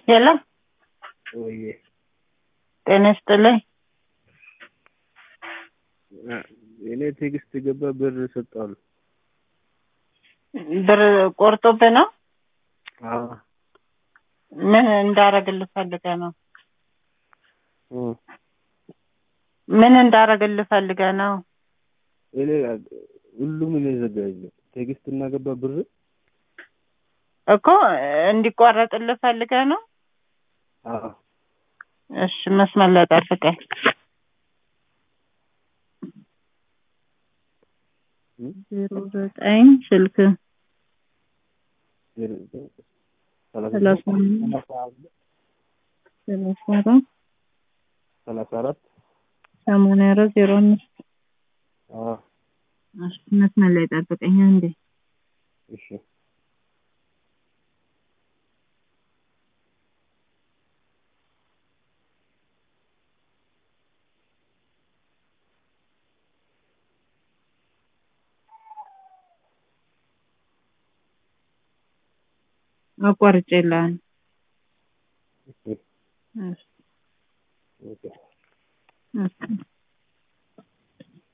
ሄሎ ወይ ጤና ይስጥልኝ። እኔ ቴክስት ገባ ብር ሰጣሉ። ብር ቆርጦብህ ነው? አዎ ምን እንዳረግልህ ፈልገህ ነው? ምን እንዳረግልህ ፈልገህ ነው? እኔ ሁሉም እኔ ዘጋኝ ቴክስት እና ገባ ብር እኮ እንዲቋረጥልህ ፈልገህ ነው? አዎ እሺ መስመር ላይ ጠብቀኝ። 09 ስልክ 34 እሺ መስመር ላይ ጠብቀኝ አንዴ። እሺ አቋርጬልሃለሁ። እሺ እሺ ኦኬ እሺ